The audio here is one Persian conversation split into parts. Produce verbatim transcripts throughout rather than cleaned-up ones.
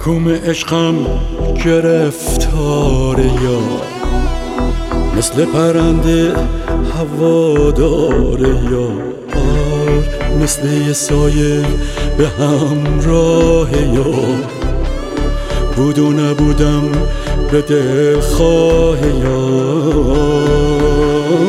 محکوم عشقم گرفتار یار، مثل پرنده هوادار یار، مثل یه سایه به همراه یار، بود و نبودم به دلخواه یار.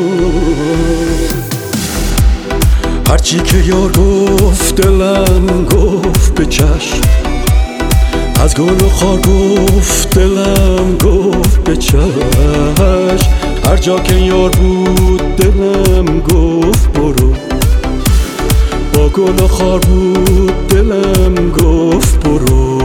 هرچی که یار گفت دلم گفت به چشم، از گل و خار گفت دلم گفت به چشم، هر جا که یار بود دلم گفت برو، با گل و خار بود دلم گفت برو.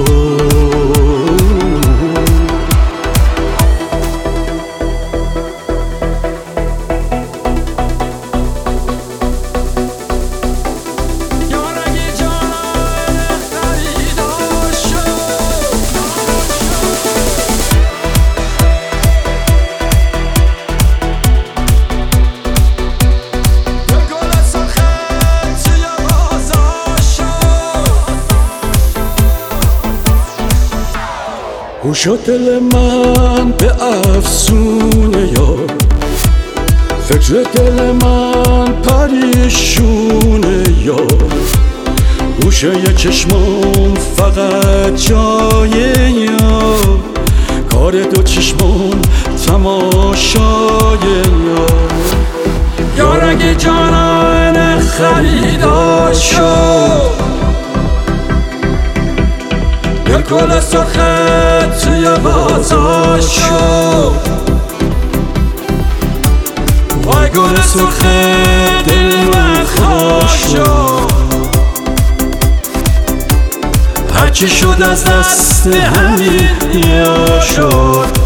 گوش و دل من به افسونه یار، فکر دل من پریشونه یار، گوشه ی چشمام فقط جای یار، کار دو چشمام تماشای یار. یار اگه جانان خریدار شد، یه گل سرخت توی بازار شد، وای گل سرخت دل من خواهد شد، هرچی شد از دست همین یا شد.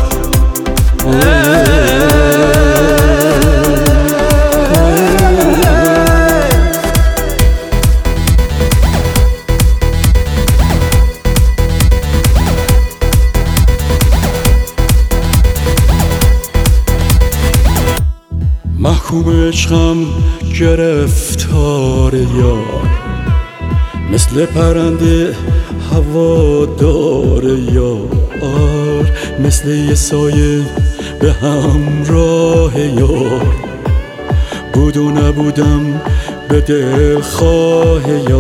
محکوم عشقم گرفتار یار، مثل پرنده هوادار یار، مثل یه سایه به همراه یار، بود و نبودم به دلخواه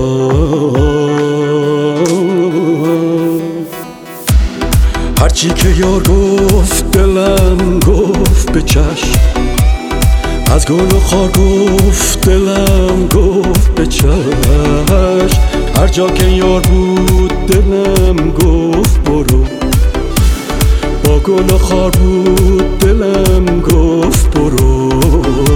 یار. هرچی که یار گفت دلم گفت به چشم، از گل و خار گفت دلم گفت به چشم، هر جا که یار بود دلم گفت برو، با گل و خار بود دلم گفت برو.